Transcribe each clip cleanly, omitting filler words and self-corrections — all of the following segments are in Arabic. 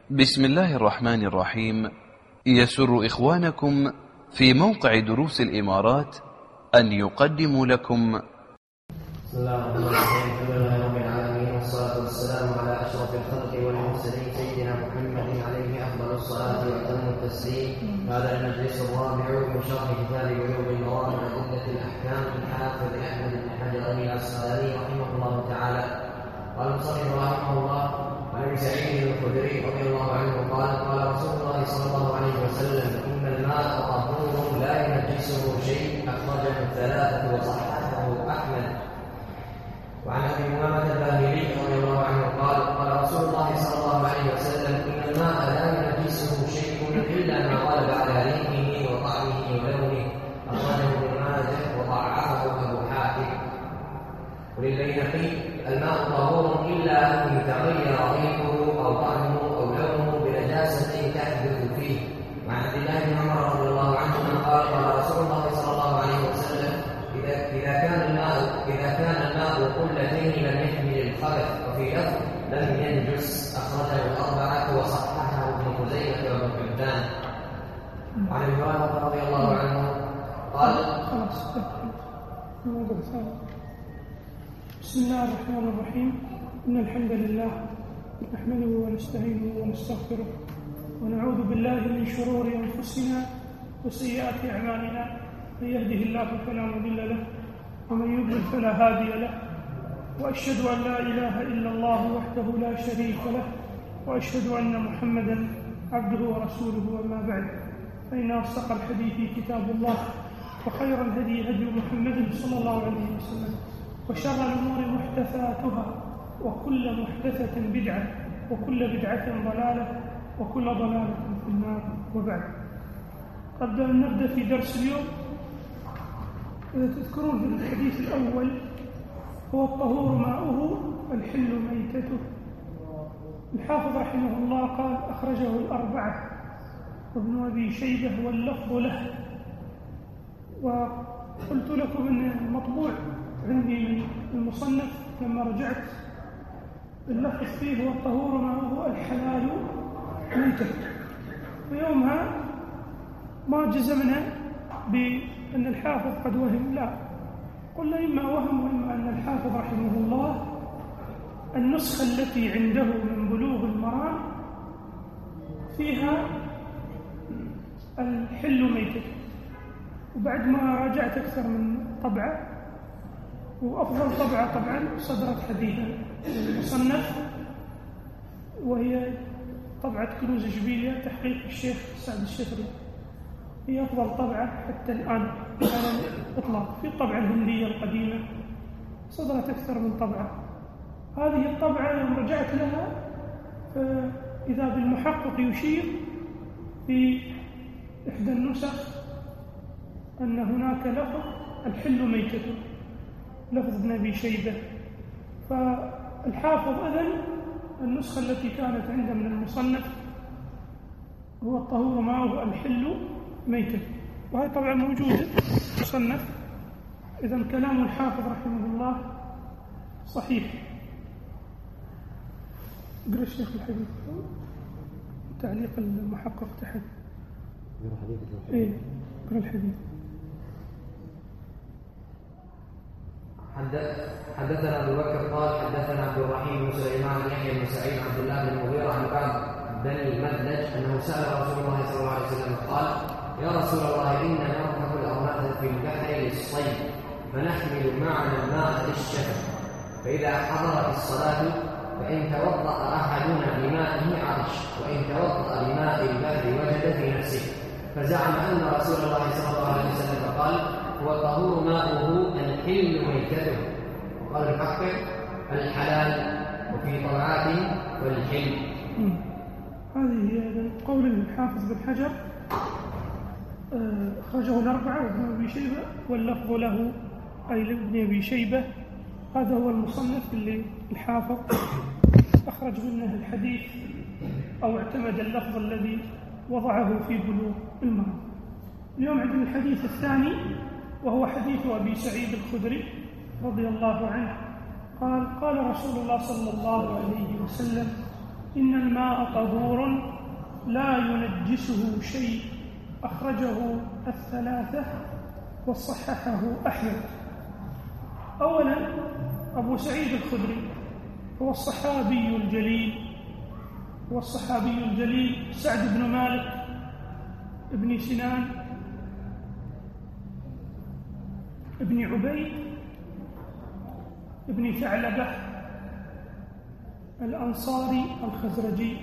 بسم الله الرحمن الرحيم. يسر إخوانكم في موقع دروس الإمارات أن يقدموا لكم بسم الله الرحمن الرحيم. الحمد لله رب العالمين، والصلاة والسلام على أشرف الخلق والمرسلين سيدنا محمد عليه أفضل الصلاة وأتم التسليم. هذا المجلس الرابع من شرح كتاب بلوغ المرام وأدلة الأحكام للحافظ أحمد بن حجر العسقلاني رحمه الله تعالى. قال المصنف رحمه الله: عن ابي سعيد الخدري رضي الله عنه قال: قال رسول الله صلى الله عليه وسلم: إن الماء طهور لا ينجسه شيء. أخرجه الثلاثة وصححه أحمد. وعن ابي امامه الباهلي رضي الله عنه قال: قال رسول الله صلى الله عليه وسلم: ان الماء لا ينجسه شيء الا ما غلب على ريحه وطعمه ولونه. اخرجه ابن ماجه وضعفه ابو حاتم. وللبيهقي: الماء طهور الا ان تغير ريحه او طعمه او لونه بنجاسه تحدث فيه. وعن عبد الله بن عمر رضي الله عنهما قال: قال رسول الله صلى الله عليه وسلم: إذا كان الماء قلتين لم يحمل الخبث. وفي لفظ: لم ينجس. أخرجه الأربعة وصححه ابن خزيمة وابن حبان. وعن ابي هريرة رضي الله عنه قال: بسم الله الرحمن الرحيم. إن الحمد لله نحمده ونستعينه ونستغفره ونعوذ بالله من شرور أنفسنا وسيئات أعمالنا. من يهده الله فلا مضل له ومن يضلل فلا هادي له. وأشهد أن لا إله إلا الله وحده لا شريك له وأشهد أن محمدا عبده ورسوله. وما بعد، فإن أصدق الحديث كتاب الله، وخير الهدي هدي محمد صلى الله عليه وسلم، وشر الأمور محدثاتها، وكل محدثة بدعة، وكل بدعة ضلالة، وكل ضلالة في النار. وبعد، قبل أن نبدأ في درس اليوم، إذا تذكرون في الحديث الأول: هو الطهور ماؤه الحل ميتته. الحافظ رحمه الله قال: أخرجه الأربعة وابن أبي شيبة واللفظ له. وقلت لكم أن المطبوع عندي من المصنف لما رجعت اللفظ فيه: هو الطهور ماؤه الحلال ميتته. ويومها ما جزمنا بأن الحافظ قد وهم، لا، قلنا إما وهم وإما أن الحافظ رحمه الله النسخة التي عنده من بلوغ المرام فيها الحل ميتته. وبعد ما راجعت أكثر من طبعة، وأفضل طبعة طبعا صدرت حديثا المصنف، وهي طبعة كنوز جبيلية تحقيق الشيخ سعد الشفري. هي أفضل طبعة حتى الآن على الإطلاق. في الطبعة الهندية القديمة صدرت أكثر من طبعة. هذه الطبعة يوم رجعت لها فإذا بالمحقق يشير في إحدى النسخ أن هناك لفظ الحل ميتته، لفظ ابن أبي شيبة. فالحافظ إذن النسخة التي كانت عنده من المصنف: هو الطهور ماؤه الحل ميتة. وهي طبعا موجودة مصنف. إذن كلام الحافظ رحمه الله صحيح. اقرأ الشيخ الحديث، تعليق المحقق تحت. ايه، اقرأ الحديث. حدثنا ابو بكر قال: حدثنا عبد الرحيم بن سليمان يحيى بن سعيد عبد الله بن المغيرة عن بعض بني المدلج انه سال رسول الله صلى الله عليه وسلم قال: يا رسول الله، اننا نركب الارمله في البحر للصيد، فنحمل معنا الماء للشرب، فاذا حضرت الصلاه فان توضا احدنا بمائه عطش، وان توضا بماء البحر وجد في نفسه. فزعم ان رسول الله صلى الله عليه وسلم قال: هو طهور ماؤه الحل ميتته. وقال المحقق: الحلال. وفي طبعات والحل. هذه هي قول الحافظ بن حجر. أخرجه الأربعة وابن أبي شيبة واللفظ له، أي لابن أبي شيبة. هذا هو المصنف اللي الحافظ أخرج منه الحديث أو اعتمد اللفظ الذي وضعه في بلوغ المرام. اليوم عندنا الحديث الثاني، وهو حديث أبي سعيد الخدري رضي الله عنه قال: قال رسول الله صلى الله عليه وسلم: إن الماء طهور لا ينجسه شيء، أخرجه الثلاثة وصححه أحمد. أولا أبو سعيد الخدري هو الصحابي الجليل سعد بن مالك ابن سنان ابن عبيد ابن ثعلبة الأنصاري الخزرجي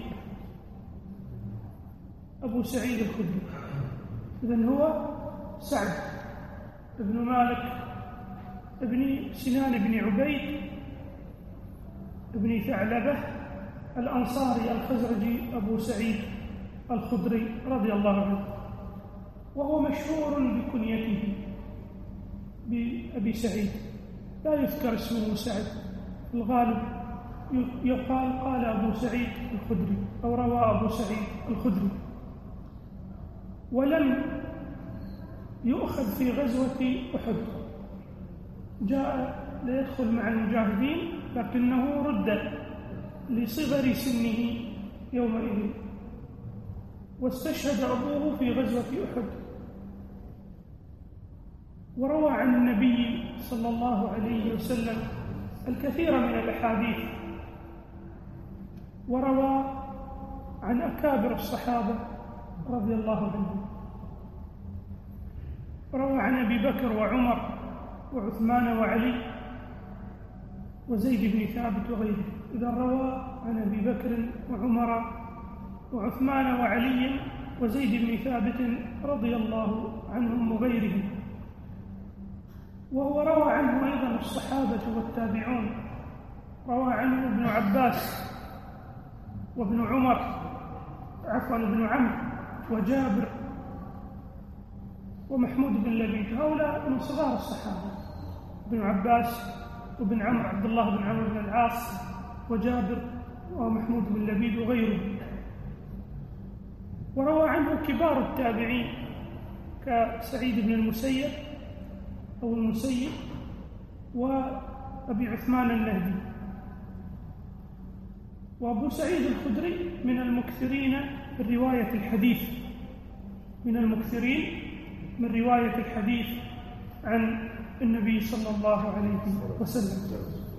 أبو سعيد الخدري. إذن هو سعد بن مالك ابن سنان ابن عبيد ابن ثعلبة الأنصاري الخزرجي أبو سعيد الخدري رضي الله عنه، وهو مشهور بكنيته بأبي سعيد، لا يذكر اسمه سعد، في الغالب يقال قال أبو سعيد الخدري أو روى أبو سعيد الخدري. ولم يؤخذ في غزوة أحد، جاء ليدخل مع المجاهدين لكنه رد لصغر سنه يومئذ، واستشهد أبوه في غزوة أحد. وروى عن النبي صلى الله عليه وسلم الكثير من الأحاديث، وروى عن أكابر الصحابة رضي الله عنهم، روى عن أبي بكر وعمر وعثمان وعلي وزيد بن ثابت وغيره. إذا روى عن أبي بكر وعمر وعثمان وعلي وزيد بن ثابت رضي الله عنهم وغيرهم. وهو روى عنه أيضا الصحابة والتابعون، روى عنه ابن عباس وابن عمر ابن عمرو وجابر ومحمود بن لبيد، هؤلاء من صغار الصحابة، ابن عباس وابن عمرو عبد الله بن عمرو بن العاص وجابر ومحمود بن لبيد وغيره. وروى عنه كبار التابعين كسعيد بن المسيب وأبي عثمان النهدي. وأبو سعيد الخدري من المكثرين من رواية الحديث عن النبي صلى الله عليه وسلم،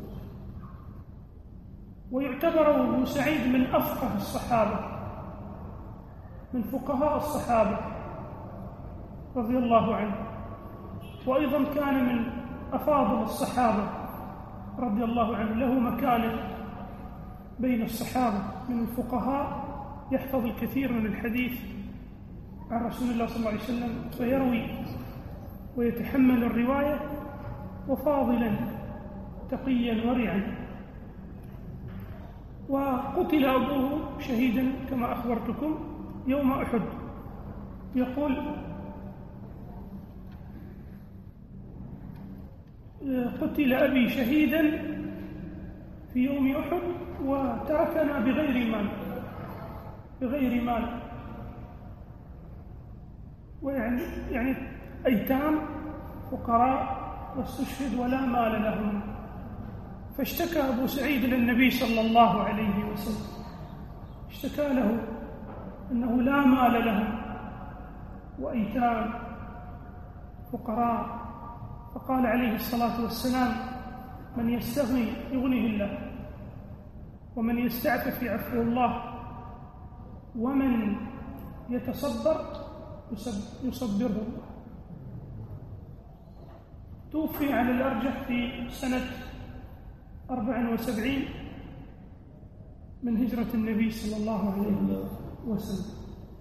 ويعتبر أبو سعيد من أفقه الصحابة، من فقهاء الصحابة رضي الله عنه، وأيضا كان من أفاضل الصحابة رضي الله عنه، له مكانة بين الصحابة، من الفقهاء يحفظ الكثير من الحديث عن رسول الله صلى الله عليه وسلم فيروي ويتحمل الرواية، وفاضلا تقيا ورعا. وقتل أبوه شهيدا كما أخبرتكم يوم أحد. يقول: قتل أبي شهيدا في يوم أحد وتركنا بغير مال ويعني أيتام فقراء واستشهد ولا مال لهم. فاشتكى أبو سعيد للنبي صلى الله عليه وسلم، اشتكى له أنه لا مال لهم وأيتام فقراء، فقال عليه الصلاة والسلام: من يستغني يغنيه الله، ومن يستعفف يعفه الله، ومن يتصبر يصبره الله. توفي على الأرجح في سنة 74 من هجرة النبي صلى الله عليه وسلم.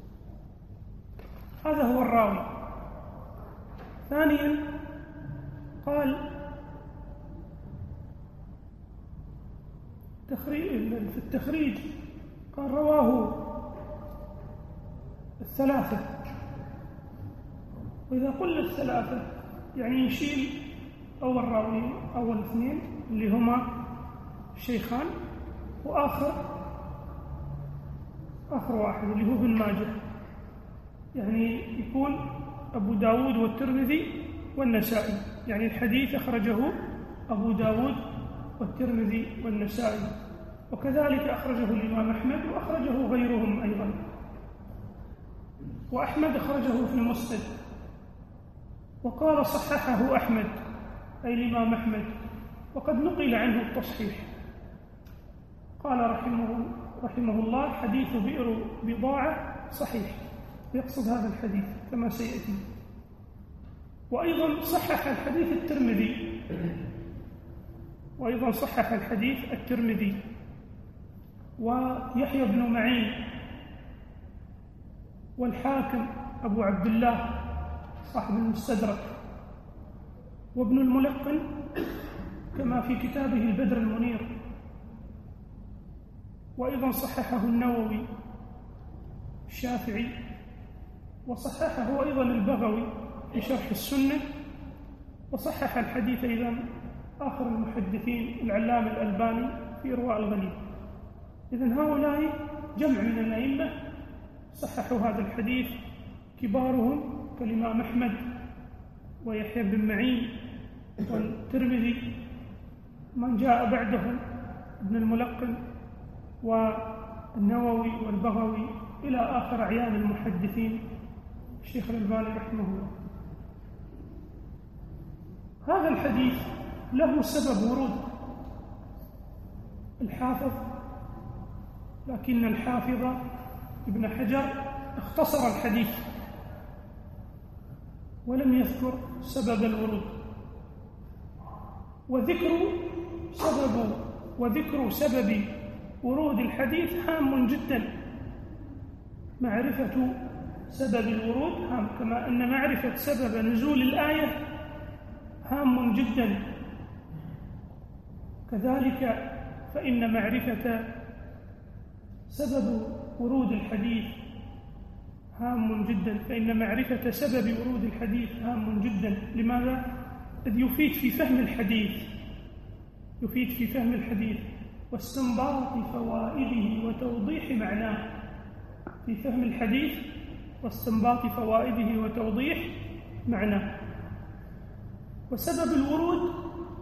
هذا هو الراوي. ثانيا قال في التخريج قال: رواه الثلاثة. وإذا قلنا الثلاثة يعني نشيل أول راوي، أول اثنين اللي هما الشيخان، وآخر واحد اللي هو ابن ماجه، يعني يكون أبو داود والترمذي والنسائي، يعني الحديث أخرجه أبو داود والترمذي والنسائي. وكذلك أخرجه الإمام أحمد وأخرجه غيرهم أيضا. وأحمد أخرجه في المسند، وقال صححه أحمد أي الإمام أحمد، وقد نقل عنه التصحيح. قال رحمه الله: حديث بئر بضاعة صحيح، يقصد هذا الحديث كما سيأتي. وأيضا صحح الحديث الترمذي ويحيى بن معين والحاكم أبو عبد الله صاحب المستدرك وابن الملقن كما في كتابه البدر المنير. وأيضا صححه النووي الشافعي، وصححه أيضا البغوي في شرح السنة، وصحح الحديث أيضا آخر المحدثين العلامة الألباني في إرواء الغليل. إذن هؤلاء جمع من الأئمة صححوا هذا الحديث، كبارهم كالإمام أحمد ويحيى بن معين والترمذي، من جاء بعدهم ابن الملقن والنووي والبغوي إلى آخر أعيان المحدثين الشيخ الألباني رحمه الله. هذا الحديث له سبب ورود الحافظ، لكن الحافظ ابن حجر اختصر الحديث ولم يذكر سبب الورود. وذكر سبب ورود الحديث هام جدا. معرفة سبب الورود هام، كما أن معرفة سبب نزول الآية هام جدا. كذلك فإن معرفة سبب ورود الحديث هام جدا، فإن معرفة سبب ورود الحديث هام جدا. لماذا؟ إذ يفيد في فهم الحديث واستنباط فوائده وتوضيح معناه. في فهم الحديث واستنباط فوائده وتوضيح معناه. وسبب الورود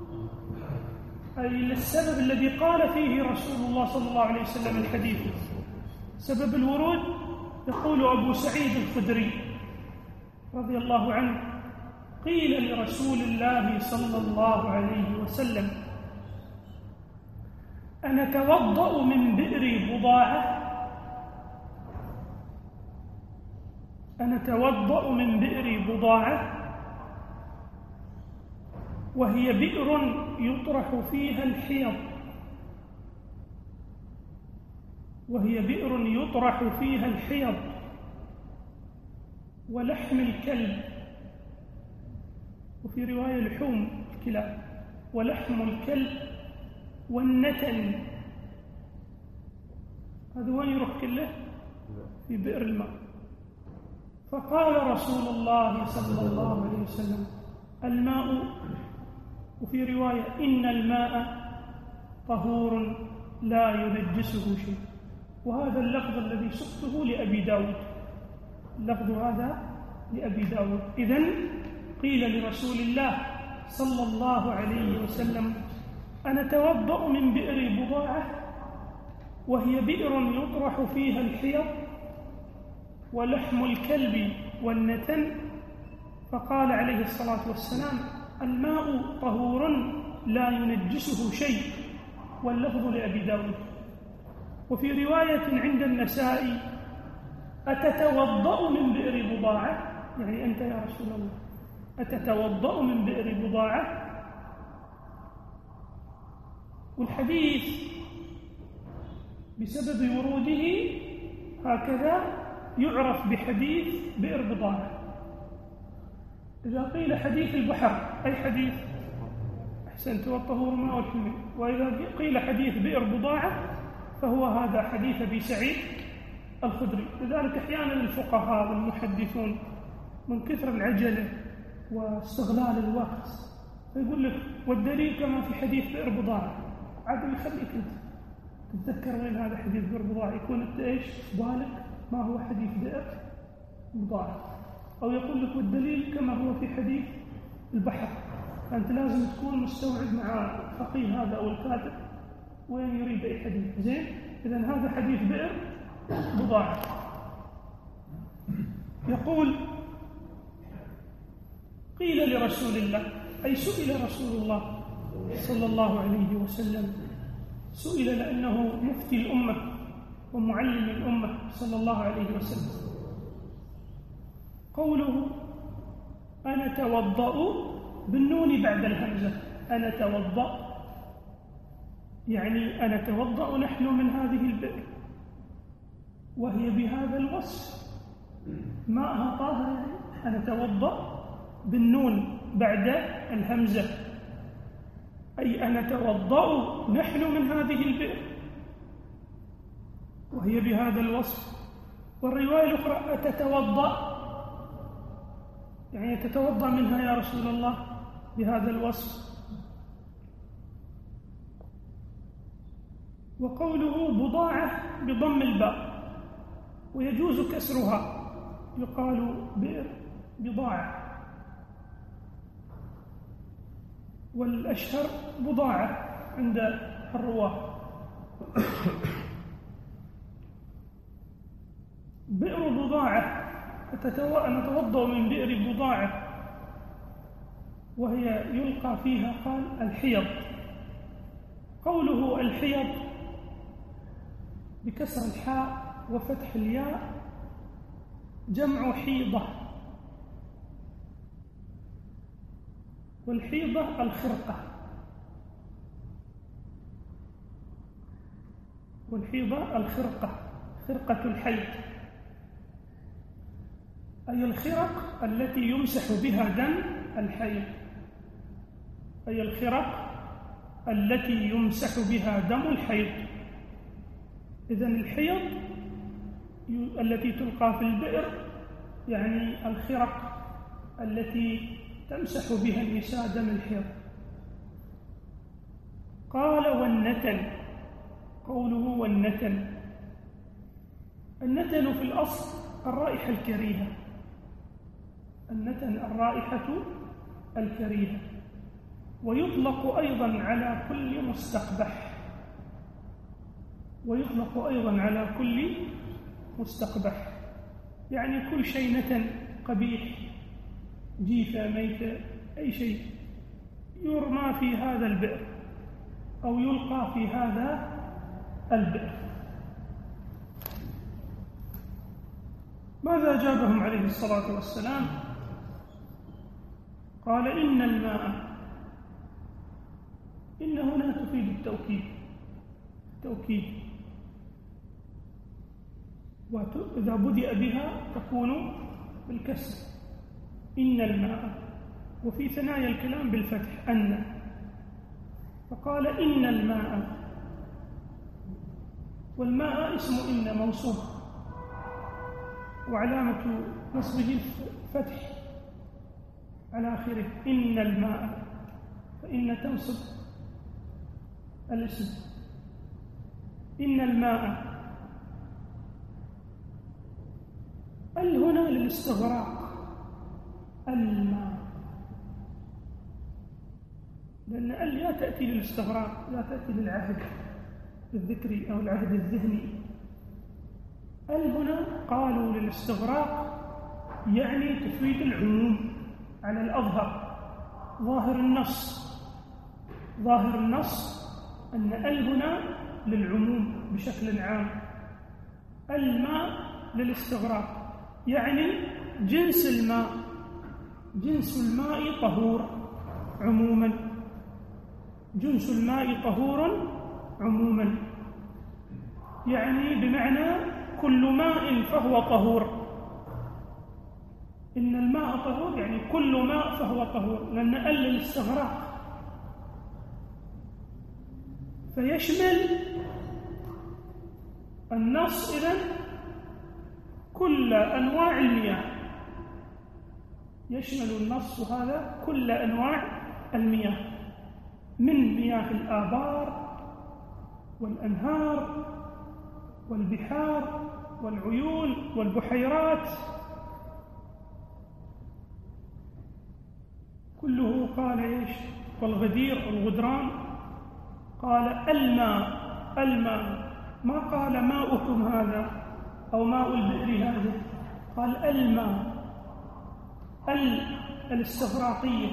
أي السبب الذي قال فيه رسول الله صلى الله عليه وسلم الحديث. سبب الورود يقول أبو سعيد الخدري رضي الله عنه: قيل لرسول الله صلى الله عليه وسلم: أنتوضأ من بئر بضاعة؟ أنتوضأ من بئر بضاعة وهي بئر يطرح فيها الحيض، ولحم الكلب، وفي رواية لحوم الكلاب، ولحم الكلب والنتن. هذا وين يروح كله؟ في بئر الماء. فقال رسول الله صلى الله عليه وسلم: الماء، وفي رواية: إن الماء طهور لا ينجسه شيء. وهذا اللفظ الذي سقته لأبي داود، اللفظ هذا لأبي داود. إذن قيل لرسول الله صلى الله عليه وسلم: أنا توضأ من بئر بضاعة وهي بئر يطرح فيها الحيض ولحم الكلب والنتن. فقال عليه الصلاة والسلام: الماء طهور لا ينجسه شيء. واللفظ لأبي داود. وفي رواية عند النسائي: أتتوضأ من بئر بضاعة؟ يعني أنت يا رسول الله أتتوضأ من بئر بضاعة؟ والحديث بسبب وروده هكذا يعرف بحديث بئر بضاعة. إذا قيل حديث البحر أي حديث أحسنت والطهور ماء الحميم، وإذا قيل حديث بئر بضاعة فهو هذا حديث أبي سعيد الخدري. لذلك أحيانا الفقهاء والمحدثون من كثر العجلة واستغلال الوقت فيقول لك: والدليل كما في حديث بئر بضاعة. عاد يخليك أنت تتذكر وين هذا حديث بئر بضاعة، يكون أنت إيش في بالك ما هو حديث بئر بضاعة، أو يقول لك: والدليل كما هو في حديث البحر. فأنت لازم تكون مستوعب مع الفقيه هذا أو الكاتب وين يريد أي حديث. زين، إذن هذا حديث بئر بضاعة. يقول: قيل لرسول الله، أي سئل رسول الله صلى الله عليه وسلم، سئل لأنه مفتي الأمة ومعلم الأمة صلى الله عليه وسلم. قوله: أنا توضأ بالنون بعد الهمزة، أنا توضأ يعني أنا توضأ نحن من هذه البئر، وهي بهذا الوصف ماءها طاهر. أنا توضأ بالنون بعد الهمزة، أي أنا توضأ نحن من هذه البئر وهي بهذا الوصف. والرواية الأخرى: أتتوضأ يعني تتوضأ منها يا رسول الله بهذا الوصف. وقوله بضاعة بضم الباء، ويجوز كسرها، يقال بئر بضاعة، والأشهر بضاعة عند الرواة. بئر بضاعة، نتوضأ من بئر بضاعة، وهي يلقى فيها قال الحيض. قوله الحيض بكسر الحاء وفتح الياء جمع حيضة، والحيضة الخرقة، والحيضة الخرقة، خرقة الحيض، أي الخرق التي يمسح بها دم الحيض، أي الخرق التي يمسح بها دم الحيض. إذن الحيض التي تلقى في البئر يعني الخرق التي تمسح بها النساء دم الحيض. قال: والنتن. قوله والنتن، النتن في الأصل الرائحة الكريهة، النتن الرائحة الكريهة، ويطلق أيضا على كل مستقبح، ويطلق أيضا على كل مستقبح، يعني كل شيء نتن قبيح، جيفة، ميتة، أي شيء يرمى في هذا البئر أو يلقى في هذا البئر. ماذا أجابهم عليه الصلاة والسلام؟ قال: إن الماء، إن هنا تفيد التوكيد، وإذا بدأ بها تكون بالكسر، إن الماء، وفي ثنايا الكلام بالفتح أن، فقال: إن الماء. والماء اسم إن موصوف، وعلامة نصبه الفتح على آخره، إن الماء، فإن تنصب الاسم. إن الماء، هنا للاستغراق، الماء، لأن لا تأتي للاستغراق، لا تأتي للعهد الذكري أو العهد الذهني. هنا قالوا للاستغراق، يعني تفيد العموم على الأظهر. ظاهر النص أن هنا للعموم بشكل عام، الماء للاستغراق، يعني جنس الماء طهور عموما، جنس الماء طهور عموما، يعني بمعنى كل ماء فهو طهور. إن الماء طهور يعني كل ماء فهو طهور، لأن للاستغراق، فيشمل النص إذن كل أنواع المياه، يشمل النص هذا كل أنواع المياه، من مياه الآبار والأنهار والبحار والعيون والبحيرات، كله قال إيش؟ والغدير والغدران. قال الماء الماء، ما قال ماؤكم هذا أو ماء البئر هذا، قال الماء. الاستغراقية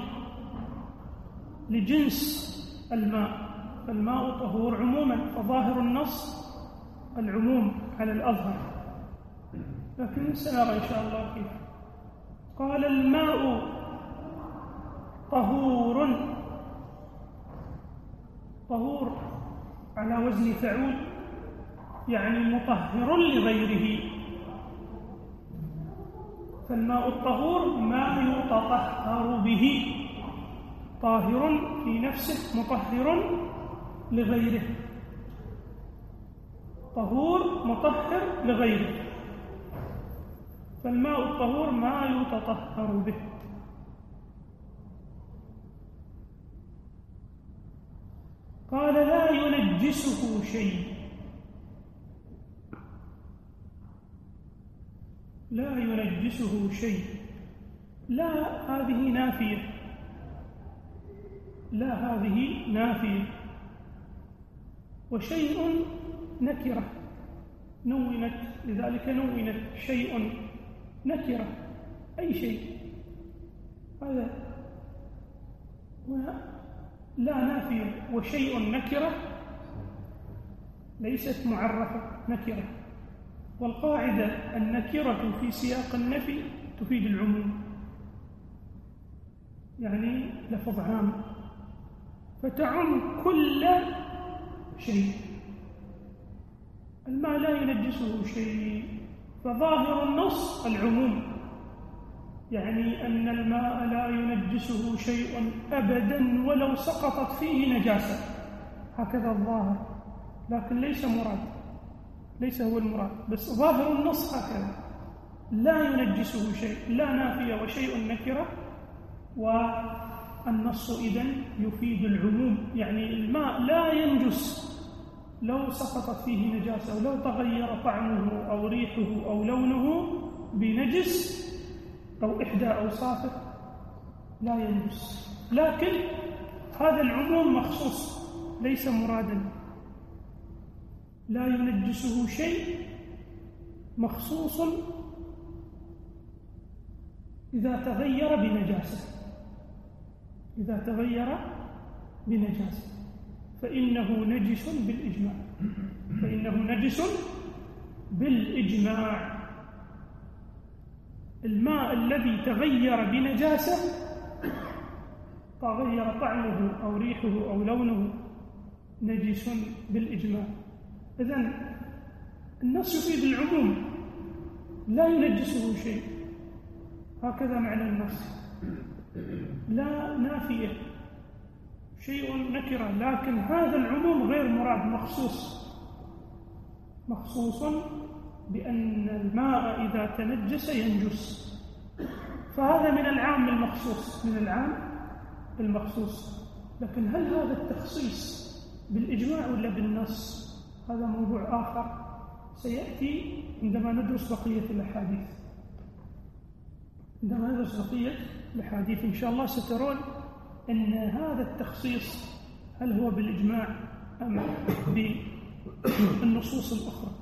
لجنس الماء، فالماء طهور عموما، فظاهر النص العموم على الأظهر، لكن سنرى إن شاء الله كيف. قال الماء طهور، طهور على وزن فعول، يعني مطهر لغيره. فالماء الطهور ما يتطهر به، طاهر في نفسه مطهر لغيره، طهور مطهر لغيره. فالماء الطهور ما يتطهر به. قال لا ينجسه شيء، لا ينجسه شيء. لا هذه نافية، لا هذه نافية. وشيء نكرة نونت، لذلك نونت شيء نكرة، أي شيء. هذا لا نافية، وشيء نكرة ليست معرفة، نكرة. والقاعدة النكرة في سياق النفي تفيد العموم، يعني لفظ عام، فتعم كل شيء. الماء لا ينجسه شيء، فظاهر النص العموم، يعني أن الماء لا ينجسه شيء أبدا ولو سقطت فيه نجاسة، هكذا الظاهر، لكن ليس مراد، ليس هو المراد، بس ظاهر النص هكذا، لا ينجسه شيء، لا نافية وشيء نكرة. والنص إذن يفيد العموم، يعني الماء لا ينجس لو سقطت فيه نجاسة، ولو تغير طعمه أو ريحه أو لونه بنجس أو إحدى أوصافه لا ينجس. لكن هذا العموم مخصوص ليس مرادا، لا ينجسه شيء مخصوص إذا تغير بنجاسة، إذا تغير بنجاسة فإنه نجس بالإجماع، فإنه نجس بالإجماع. الماء الذي تغير بنجاسة، تغير طعمه أو ريحه أو لونه، نجس بالإجماع. إذن النص يفيد العموم، لا ينجسه شيء، هكذا معنى النص. لا نافية، شيء نكرة، لكن هذا العموم غير مراد، مخصوص بأن الماء إذا تنجس ينجس، فهذا من العام المخصوص، من العام المخصوص. لكن هل هذا التخصيص بالإجماع ولا بالنص؟ هذا موضوع آخر سيأتي عندما ندرس بقية الأحاديث. عندما ندرس بقية الأحاديث إن شاء الله سترون أن هذا التخصيص هل هو بالإجماع أم بالنصوص الأخرى،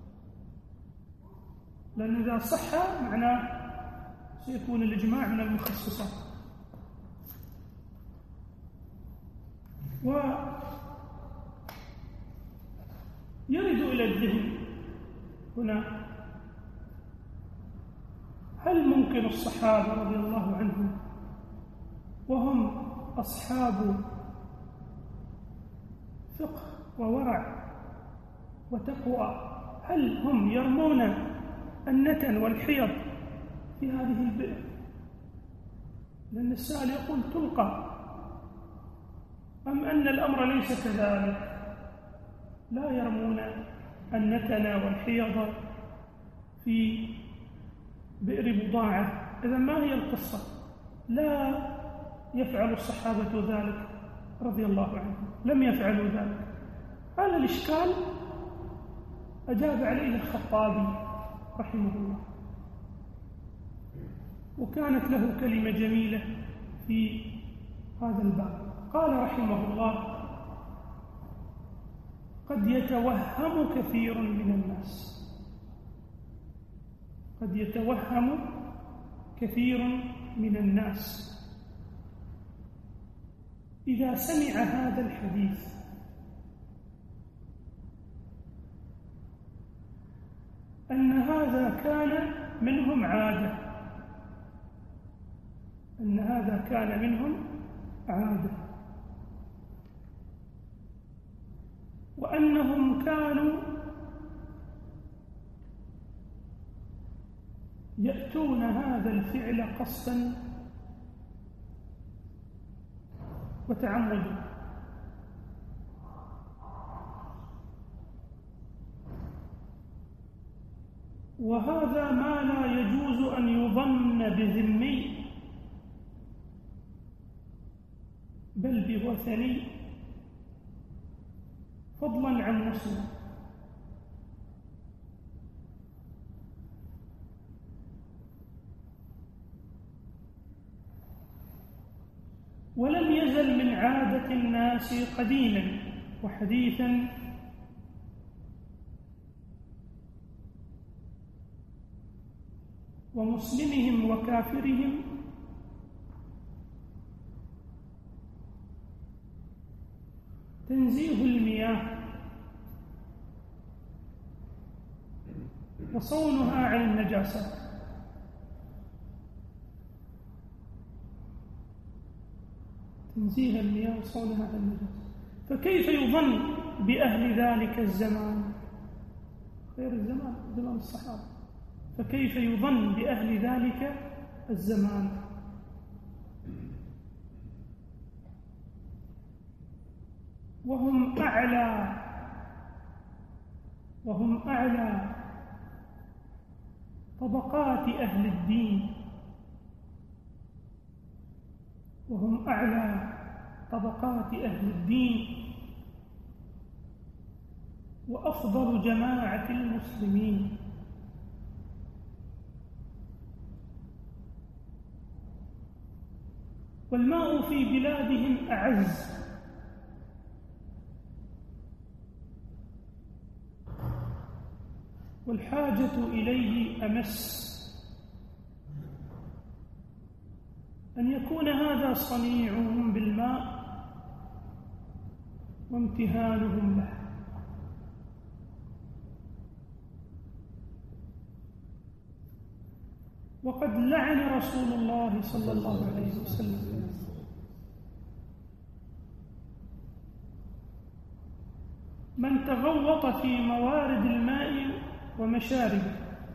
لأن إذا صح معناه سيكون الإجماع من المخصصات. ويرد إلى الذهن هنا هل ممكن الصحابة رضي الله عنهم وهم أصحاب فقه وورع وتقوى، هل هم يرمون النتن والحيض في هذه البئر؟ لأن السائل يقول تلقى، أم أن الأمر ليس كذلك، لا يرمون النتن والحيض في بئر بضاعة؟ إذا ما هي القصة؟ لا يفعل الصحابة ذلك رضي الله عنهم، لم يفعلوا ذلك. هذا الإشكال أجاب عليه الخطابي رحمه الله، وكانت له كلمة جميلة في هذا الباب. قال رحمه الله: قد يتوهم كثير من الناس، قد يتوهم كثير من الناس إذا سمع هذا الحديث أن هذا كان منهم عادة، أن هذا كان منهم عادة، وأنهم كانوا يأتون هذا الفعل قصدا وتعمدا. وهذا ما لا يجوز أن يظن بذمي بل بوثني، فضلا عن مسلم. ولم يزل من عادة الناس قديما وحديثا ومسلمهم وكافرهم تنزيه المياه وصونها عن النجاسات، تنزيه المياه وصونها عن النجاسات. فكيف يظن بأهل ذلك الزمان غير زمان الصحابة؟ فكيف يظن بأهل ذلك الزمان؟ وهم أعلى طبقات أهل الدين، وهم أعلى طبقات أهل الدين وأفضل جماعة المسلمين. والماء في بلادهم أعز، والحاجة إليه أمس. أن يكون هذا صنيعهم بالماء وامتهانهم له. وقد لعن رسول الله صلى الله عليه وسلم من تغوط في موارد الماء ومشاربه.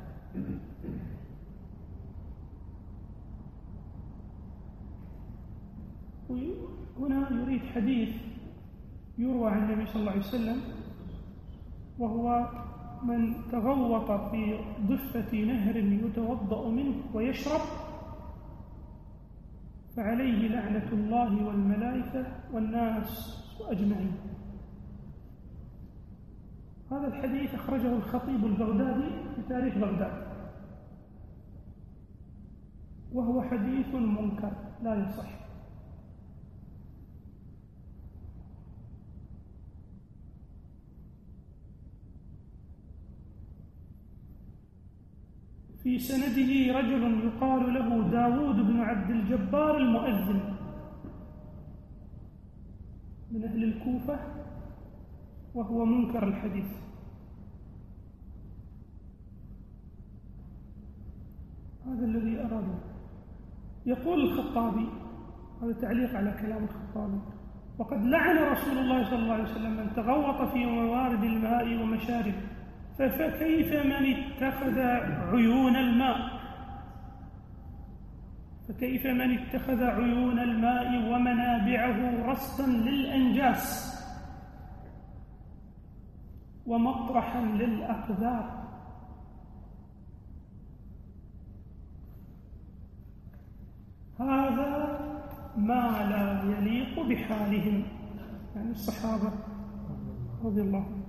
هنا يريد حديث يروى عن النبي صلى الله عليه وسلم، وهو من تغوط في ضفة نهر يتوضأ منه ويشرب فعليه لعنة الله والملائكة والناس أجمعين. هذا الحديث أخرجه الخطيب البغدادي في تاريخ بغداد، وهو حديث منكر لا يصح. في سنده رجل يقال له داود بن عبد الجبار المؤذن من أهل الكوفة، وهو منكر الحديث. هذا الذي أراده. يقول الخطابي، هذا تعليق على كلام الخطابي: وقد لعن رسول الله صلى الله عليه وسلم من تغوط في موارد الماء ومشاربه، فكيف من اتخذ عيون الماء، فكيف من اتخذ عيون الماء ومنابعه رصدا للأنجاس ومطرحا للأقذار. هذا ما لا يليق بحالهم، يعني الصحابة رضي الله عنهم.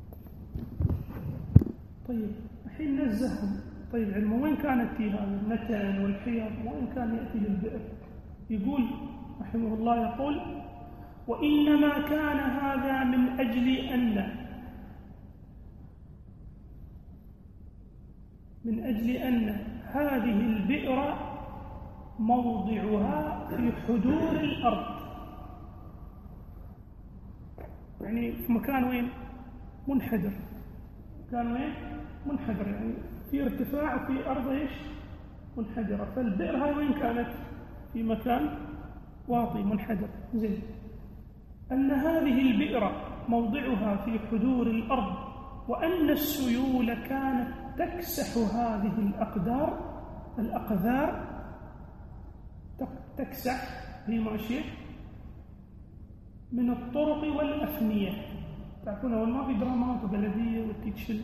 طيب الحين نزههم. طيب علمه وين كانت في هذا النتن والحيض، وين كان يأتي للبئر؟ يقول رحمه الله، يقول: وإنما كان هذا من أجل أن من أجل أن هذه البئر موضعها في حدور الأرض، يعني في مكان وين؟ منحدر. مكان وين؟ منحدر، يعني في ارتفاع وفي أرض إيش؟ منحدرة. فالبئر هاي وين كانت؟ في مكان واطي منحدر. زين، أن هذه البئر موضعها في حدور الأرض، وأن السيول كانت تكسح هذه الأقذار تكسح، هي ماشية من الطرق والأفنية. تعرفون أول ما في درامات وبلدية وتتشل،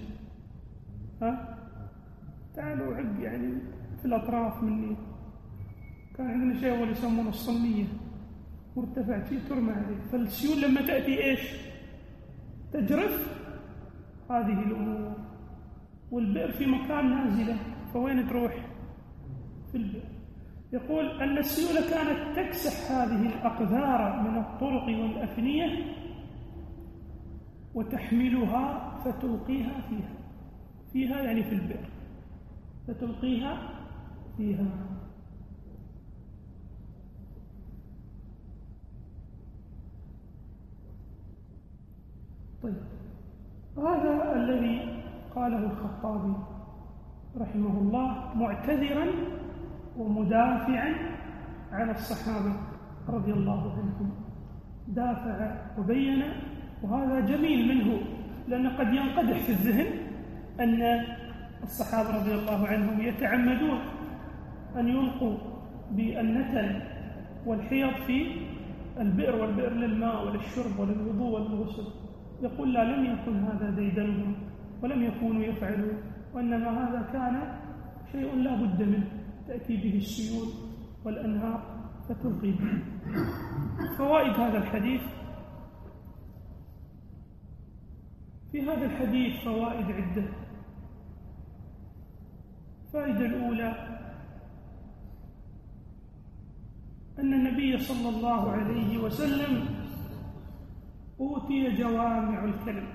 تعالوا عق يعني في الأطراف مني، كان عندنا شيء أول يسمونه الصمية، مرتفع شيء ترمى عليه، فالسيول لما تأتي إيش؟ تجرف هذه الأمور. والبئر في مكان نازلة، فوين تروح؟ في البئر. يقول أن السيول كانت تكسح هذه الأقذار من الطرق والأفنية وتحملها فتلقيها فيها يعني في البئر، فتلقيها فيها. طيب، هذا الذي قاله الخطابي رحمه الله معتذرا ومدافعا عن الصحابة رضي الله عنهم، دافع وبين. وهذا جميل منه، لأن قد ينقدح في الذهن أن الصحابة رضي الله عنهم يتعمدون أن يلقوا بالنتن والحيض في البئر، والبئر للماء وللشرب وللوضوء وللغسل. يقول لا، لم يكن هذا ديدنهم ولم يكونوا يفعلون، وإنما هذا كان شيء لا بد منه، تأتي به السيول والأنهار فتلقي به. فوائد هذا الحديث: في هذا الحديث فوائد عدة. الفائدة الأولى أن النبي صلى الله عليه وسلم أوتي جوامع الكلم،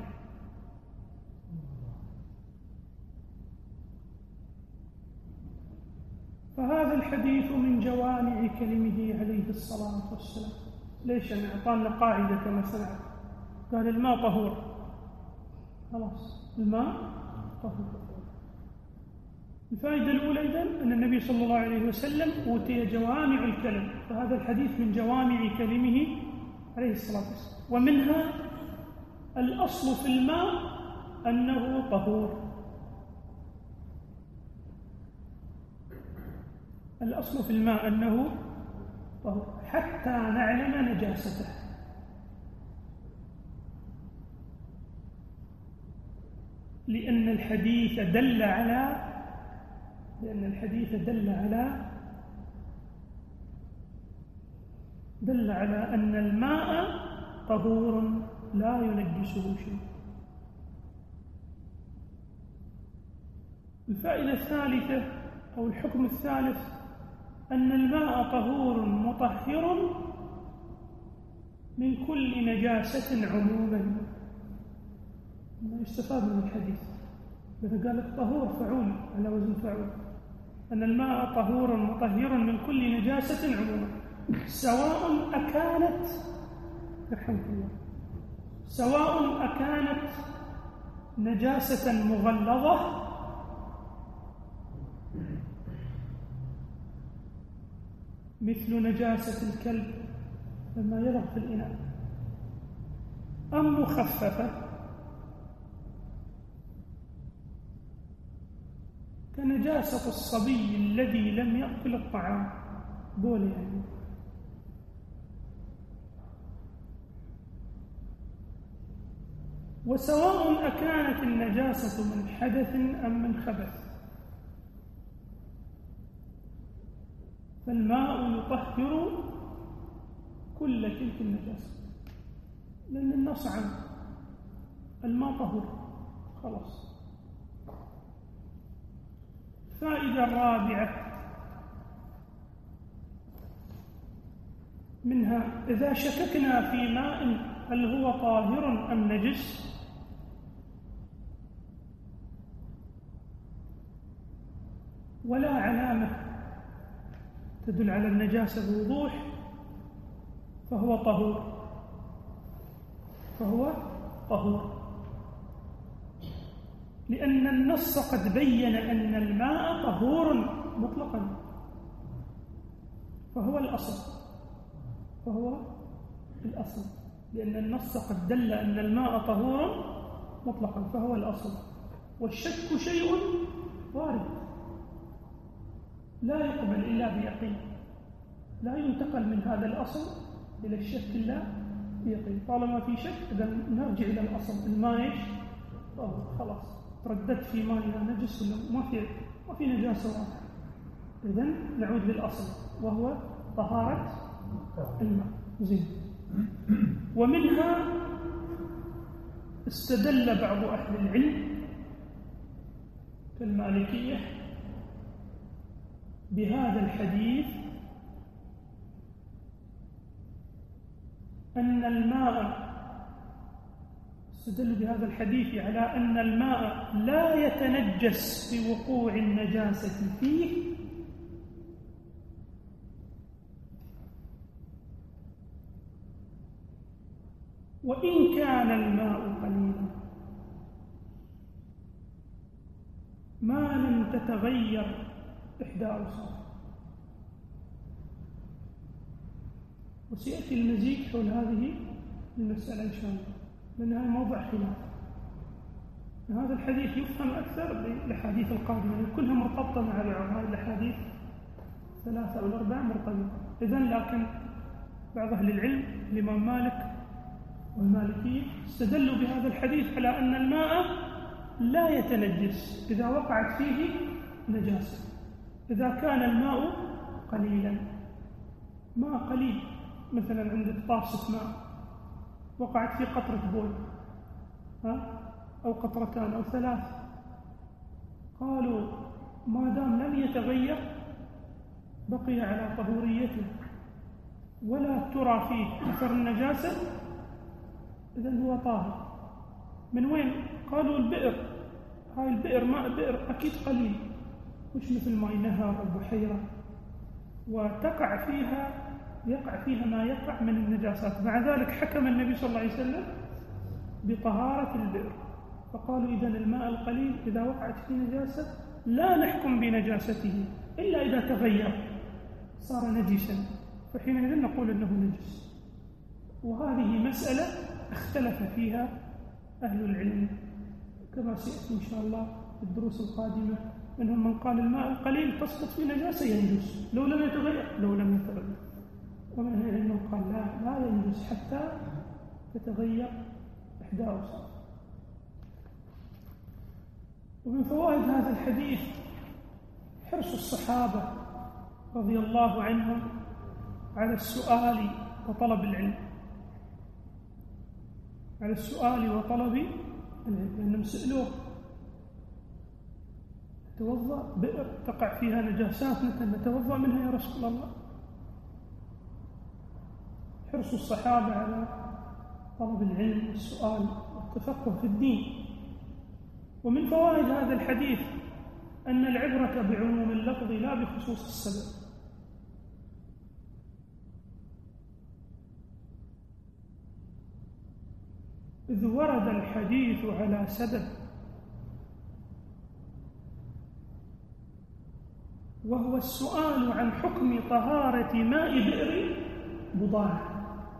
فهذا الحديث من جوامع كلمه عليه الصلاة والسلام. ليش؟ أن أعطانا قاعدة كما سمعت، قال الماء طهور، خلاص الماء طهور. الفائدة الأولى إذن أن النبي صلى الله عليه وسلم أوتي جوامع الكلم، فهذا الحديث من جوامع كلمه عليه الصلاة والسلام. ومنها الأصل في الماء أنه طهور، الأصل في الماء أنه طهور حتى نعلم نجاسته. لأن الحديث دل على أن الماء طهور لا ينجسه شيء. الفائدة الثالثة أو الحكم الثالث أن الماء طهور مطهر من كل نجاسة عموما. ما يستفاد من الحديث؟ إذا قال لك طهور فعول على وزن فعول، أن الماء طهور مطهر من كل نجاسة عموما، سواء أكانت رحمك الله سواء أكانت نجاسة مغلظة مثل نجاسة الكلب لما يلغ في الإناء، أم مخففة كنجاسة الصبي الذي لم يأكل الطعام، بول يعني. وسواء أكانت النجاسة من حدث أم من خبث، فالماء يطهر كل تلك النجاسة، لأن النص عام، الماء طهور خلاص. الفائدة الرابعة منها: إذا شككنا في ماء هل هو طاهر أم نجس، ولا علامة تدل على النجاسة بوضوح فهو طهور، لأن النص قد بين أن الماء طهور مطلقا، فهو الأصل، لأن النص قد دل أن الماء طهور مطلقا فهو الأصل. والشك شيء وارد لا يقبل إلا بيقين، لا ينتقل من هذا الأصل إلى الشك إلا بيقين. طالما في شك إذا نرجع إلى الأصل، الماء خلاص ترددت في ماء إلى نجس ولا ما في نجاسة واضحة، إذا نعود للأصل وهو طهارة الماء. زين. ومنها استدل بعض أهل العلم كالمالكية بهذا الحديث أن الماء، استدل بهذا الحديث على أن الماء لا يتنجس بوقوع النجاسة فيه وإن كان الماء قليلا ما لم تتغير إحدى أوصافه. وسيأتي المزيد حول هذه المسألة إن شاء الله، لأنها موضع خلاف. هذا الحديث يفهم أكثر بالأحاديث القادمة، كلها مرتبطة مع بعض، هذه الأحاديث 3 أو 4 مرتبطة. إذن لكن بعض أهل العلم الإمام مالك والمالكية استدلوا بهذا الحديث على أن الماء لا يتنجس إذا وقعت فيه نجاسة، إذا كان الماء قليلا. ماء قليل، مثلا عندك طاسة ماء وقعت فيه قطرة بول أو قطرتان أو 3، قالوا ما دام لم يتغير بقي على طهوريته ولا ترى فيه أثر النجاسة، إذن هو طاهر. من وين؟ قالوا البئر، هاي البئر ماء بئر أكيد قليل، مش مثل ماء نهر أو بحيرة وتقع فيها يقع فيها ما يقع من النجاسات. مع ذلك حكم النبي صلى الله عليه وسلم بطهارة البئر، فقالوا إذن الماء القليل إذا وقعت فيه نجاسة لا نحكم بنجاسته إلا إذا تغير صار نجسا، فحينئذ نقول أنه نجس. وهذه مسألة اختلف فيها أهل العلم كما سيأتي إن شاء الله في الدروس القادمة. منهم من قال الماء القليل تسقط في نجاسة ينجس لو لم يتغير، ومنهم من قال لا ينجس حتى تتغير إحدى أوصافه. ومن فوائد هذا الحديث حرص الصحابة رضي الله عنهم على السؤال وطلب العلم، على السؤال وطلب العلم، لأنهم سئلوه توضأ بئر تقع فيها نجاسات مثل نتوضأ منها يا رسول الله. حرص الصحابة على طلب العلم والسؤال والتفقه في الدين. ومن فوائد هذا الحديث أن العبرة بعموم اللفظ لا بخصوص السبب. إذ ورد الحديث على سبب، وهو السؤال عن حكم طهارة ماء بئر بضاعة.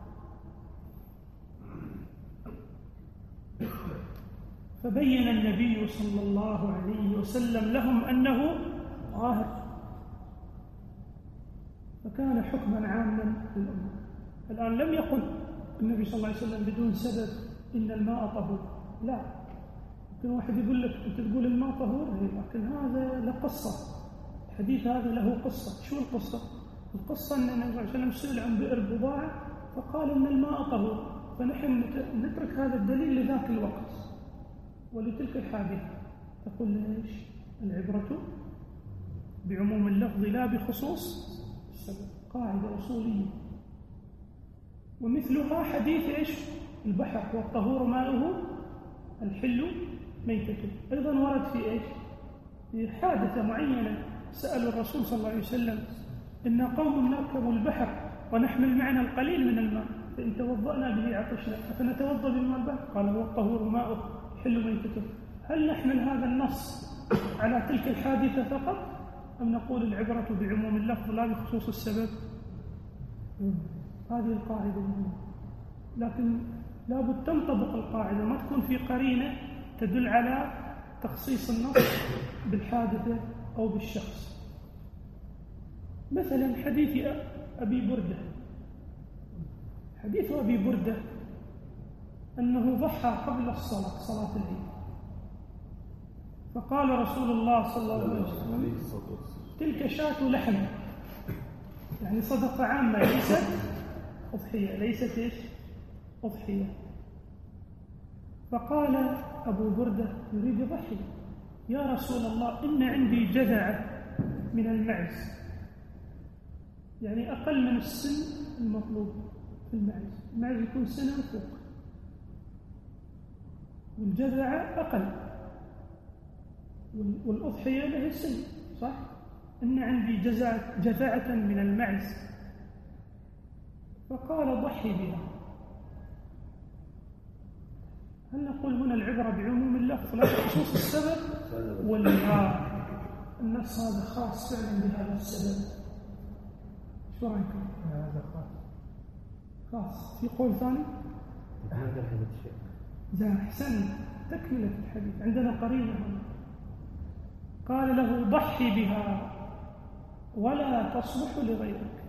فبين النبي صلى الله عليه وسلم لهم أنه طاهر، فكان حكما عاما للأمة. الآن لم يقل النبي صلى الله عليه وسلم بدون سبب إن الماء طهور، لا. يمكن واحد يقول لك أنت تقول الماء طهور، لكن هذا له قصة، الحديث هذا له قصة. شو القصة؟ القصة أن النبي صلى الله عليه وسلم سئل عن بئر بضاعة فقال إن الماء طهور، فنحن نترك هذا الدليل لذاك الوقت ولتلك الحادثة. تقول ليش؟ العبرة بعموم اللفظ لا بخصوص السبب، قاعدة أصولية. ومثلها حديث إيش؟ البحر والطهور ماؤه الحل ميتته، أيضا ورد في إيش؟ في حادثة معينة سألوا الرسول صلى الله عليه وسلم: إن قوم نركب البحر ونحمل معنا القليل من الماء، فإن توضأنا به عطشنا أفنتوضأ بالماء البحر؟ قال: هو الطهور ماؤه يحل ميتته. هل نحمل هذا النص على تلك الحادثة فقط، أم نقول العبرة بعموم اللفظ لا بخصوص السبب؟ هذه القاعدة مهمة، لكن لابد تنطبق القاعدة، ما تكون في قرينة تدل على تخصيص النص بالحادثة أو بالشخص. مثلا حديث أبي بردة، حديث أبي بردة أنه ضحى قبل الصلاة، صلاة العيد، فقال رسول الله صلى الله عليه وسلم: تلك شاة لحم، يعني صدقة عامة ليست أضحية، ليست إيش؟ أضحية. فقال أبو بردة يريد يضحي: يا رسول الله إن عندي جذعة من المعز، يعني أقل من السن المطلوب في المعز، المعز يكون سنة وفوق، والجذعة أقل، والأضحية له سن، صح؟ إن عندي جذعة من المعز. فقال: ضحي بها. هل نقول هنا العبرة بعموم اللفظ لا بخصوص السبب، ولا النص هذا خاص فعلا بهذا السبب؟ شو رأيكم؟ هذا خاص. في قول ثاني؟ هذا الحديث الشيخ. إذا أحسن تكملة الحديث، عندنا قرينة هنا. قال له: ضحي بها ولا تصلح لغيرك.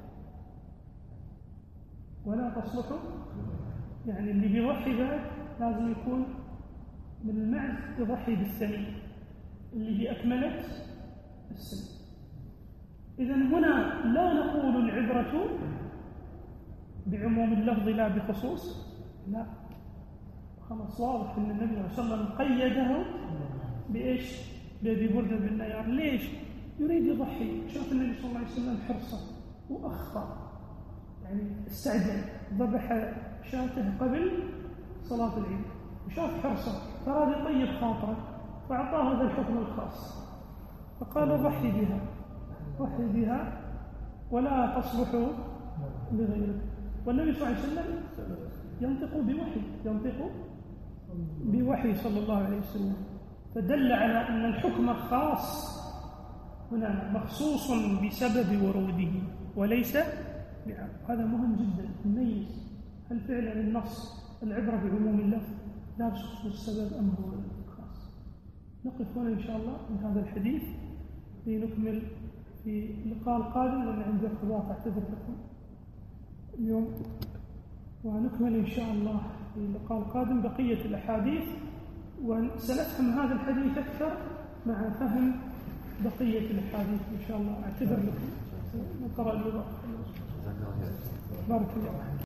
ولا تصلح، يعني اللي بيضحي بعد لازم يكون من المعز يضحي بالسمين اللي هي أكملت السن. إذن هنا لا نقول العبرة بعموم اللفظ لا بخصوص، لا، خلاص واضح أن النبي صلى الله عليه وسلم قيده بإيش؟ بأبي بردة بن نيار. ليش؟ يريد يضحي، شاف النبي صلى الله عليه وسلم حرصه وأخطأ، يعني استعجل، ذبح شاته قبل صلاة العيد وشاف حرصه فراد يطيب خاطره، فأعطاه هذا الحكم الخاص، فقال: ضحي بها، ضحي بها ولا تصلح لغيرك. والنبي صلى الله عليه وسلم ينطق بوحي صلى الله عليه وسلم، فدل على أن الحكم الخاص هنا مخصوص بسبب وروده وليس بعام. هذا مهم جدا، نميز هل فعلا النص العبرة بعموم اللفظ لا بخصوص السبب أم هو الخاص. نقف هنا إن شاء الله من هذا الحديث لنكمل في اللقاء القادم، لأن عندي ارتباط أعتذر لكم اليوم، ونكمل إن شاء الله في اللقاء القادم بقية الأحاديث، وسنفهم هذا الحديث أكثر مع فهم بقية الأحاديث إن شاء الله. أعتذر لكم، نقرأ اللغة. بارك الله.